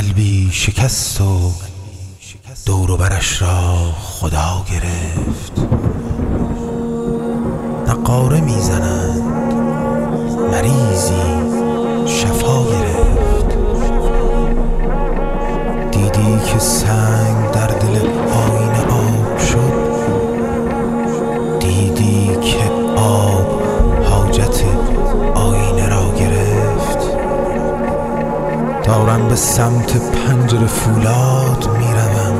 قلبی شکست و دور و برش را خدا گرفت. نقاره میزنند مریضی شفا گرفت. دیدی که سنگ در دل آینه آب شد. دیدی که آب حاجت آینه را گرفت. دارم به سمت پنجره فولاد میروم،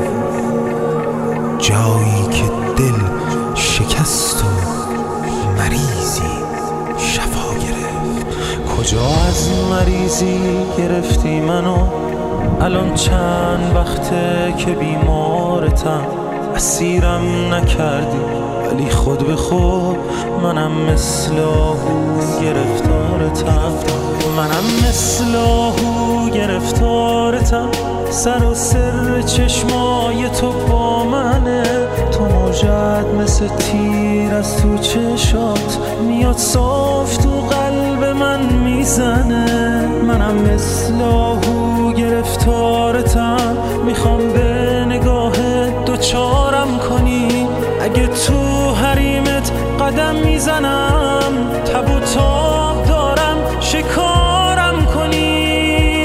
جایی که دل شکست و مریضی شفا گرفت. کجا از مریضی گرفتی منو؟ الان چند وقته که بیمارتم. اسیرم نکردی ولی خود به خود منم مثل آهو گرفتارتم. منم مثل آهو گرفتارتم. سر و سر چشمای تو با منه. تو موجت مثل تیر از تو چشات میاد صاف تو قلب من میزنه. منم مثل آهو گرفتارتم. میخوام به نگاهت دوچارم کنی. اگه تو حریمت قدم میزنم تب و تاب دارم شکارم کنی.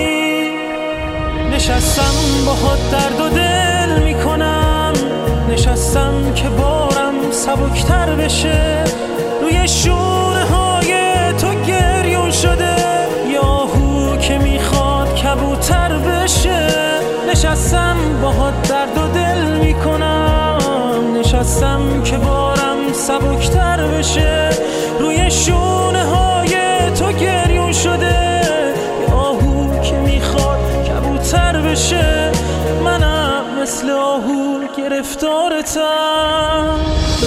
نشستم باهات درد و دل میکنم. نشستم که بارم سبکتر بشه. روی شونه های تو گریون شده. یاهو که میخواد کبوتر بشه. نشستم باهات درد و دل میکنم. نشستم که بارم سبکتر بشه. روی شونه های تو گریون شده. یاهو که میخواد کبوتر بشه. منم مثل آهو گرفتارتم.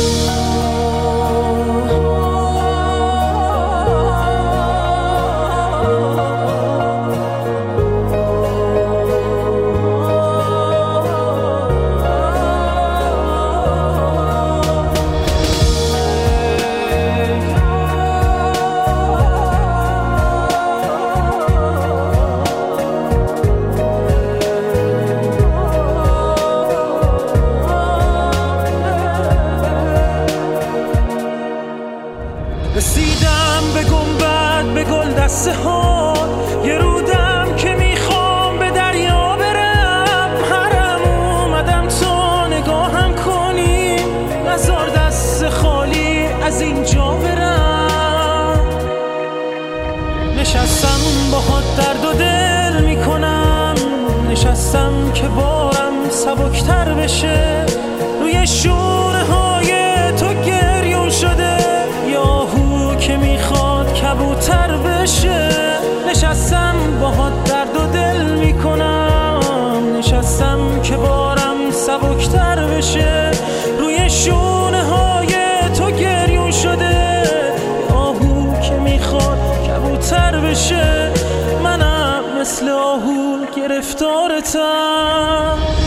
رسیدم به گنبد به گل دسته ها. یه رودم که میخوام به دریا برم. حرم اومدم تا نگاهم کنی. نزار دست خالی از اینجا برم. نشستم باهات درد و دل میکنم. نشستم که بارم سبکتر بشه. روی شونه های تو گریون شده. یاهو که میخواد کبوتر بشه. نشستم باهات درد و دل میکنم. نشستم که بارم سبکتر بشه. روی شونه های تو گریون شده. یاهو که میخواد کبوتر بشه. منم مثل آهو گرفتارتم.